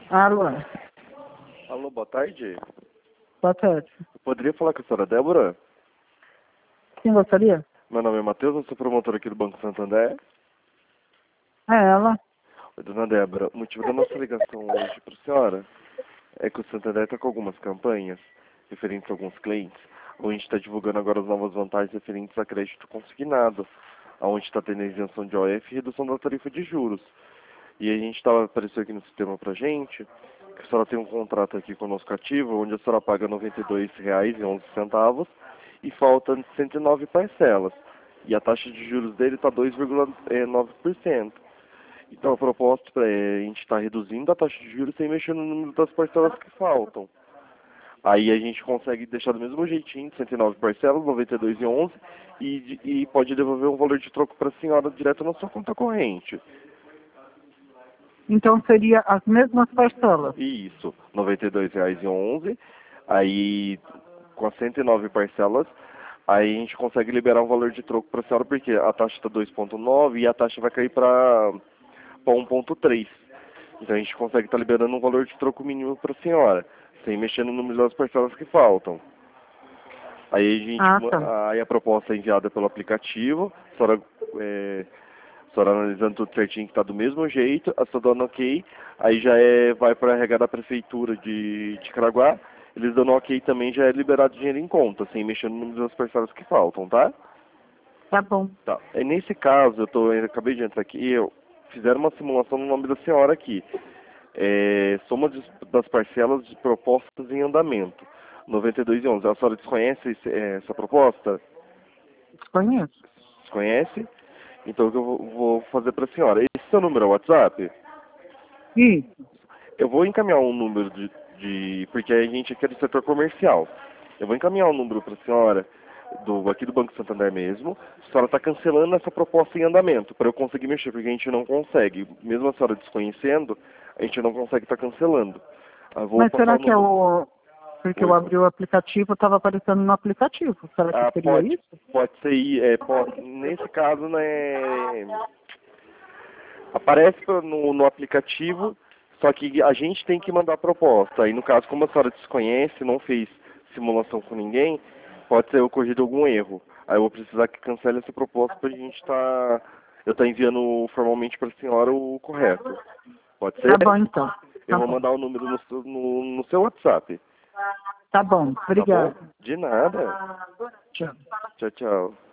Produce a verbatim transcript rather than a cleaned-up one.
Alô, Alô, boa tarde. boa tarde. Eu poderia falar com a senhora Débora? Quem gostaria? Meu nome é Matheus, eu sou promotor aqui do Banco Santander. É ela. Oi, dona Débora, o motivo da nossa ligação hoje para a senhora é que o Santander está com algumas campanhas referentes a alguns clientes, onde a gente está divulgando agora as novas vantagens referentes a crédito consignado, onde está tendo a isenção de O F e redução da tarifa de juros. E a gente estava apareceu aqui no sistema pra gente que a senhora tem um contrato aqui conosco ativo, onde a senhora paga noventa e dois reais e onze centavos e falta cento e nove parcelas. E a taxa de juros dele está dois vírgula nove por cento. Então a proposta é a gente estar reduzindo a taxa de juros sem mexer no número das parcelas que faltam. Aí a gente consegue deixar do mesmo jeitinho, cento e nove parcelas, noventa e dois e onze, e, e pode devolver um valor de troco para a senhora direto na sua conta corrente. Então seria as mesmas parcelas. Isso, noventa e dois reais e onze, aí com as cento e nove parcelas, aí a gente consegue liberar um valor de troco para a senhora, porque a taxa está dois vírgula nove e a taxa vai cair para um vírgula três. Então a gente consegue estar tá liberando um valor de troco mínimo para a senhora, sem mexer no número das parcelas que faltam. Aí a gente, Ah, tá. aí a proposta é enviada pelo aplicativo, a senhora, é, a senhora analisando tudo certinho que está do mesmo jeito, a senhora dando ok, aí já é, vai para a R H da prefeitura de, de Caraguá, eles dando ok também já é liberado dinheiro em conta, sem mexer no número das parcelas que faltam, tá? Tá bom. Tá. E nesse caso, eu, tô, eu acabei de entrar aqui, eu fizeram uma simulação no nome da senhora aqui. É, soma de, das parcelas de propostas em andamento. noventa e dois e onze. A senhora desconhece esse, é, essa proposta? Desconheço. Desconhece? Então o que eu vou, vou fazer para a senhora? Esse seu número é o WhatsApp? Isso. Eu vou encaminhar um número de, de... Porque a gente aqui é do setor comercial. Eu vou encaminhar um número para a senhora, do, aqui do Banco Santander mesmo. A senhora está cancelando essa proposta em andamento, para eu conseguir mexer, porque a gente não consegue. Mesmo a senhora desconhecendo, a gente não consegue estar tá cancelando. Eu vou Mas passar será o que é número. o... Porque eu Oi. abri o aplicativo, estava aparecendo no aplicativo. Será que Ah, seria pode, isso? pode ser, é, pode, nesse caso, né, aparece no, no aplicativo, só que a gente tem que mandar a proposta. Aí, no caso, como a senhora desconhece, não fez simulação com ninguém, pode ser ocorrido algum erro. Aí eu vou precisar que cancele essa proposta para a gente estar... Tá, eu estar tá enviando formalmente para a senhora o correto. Pode Tá ser? bom, então. Eu Tá vou bom. mandar o número no, seu- no, no seu WhatsApp. Tá bom. Tá bom? Obrigado. De nada. Tchau. Tchau, tchau.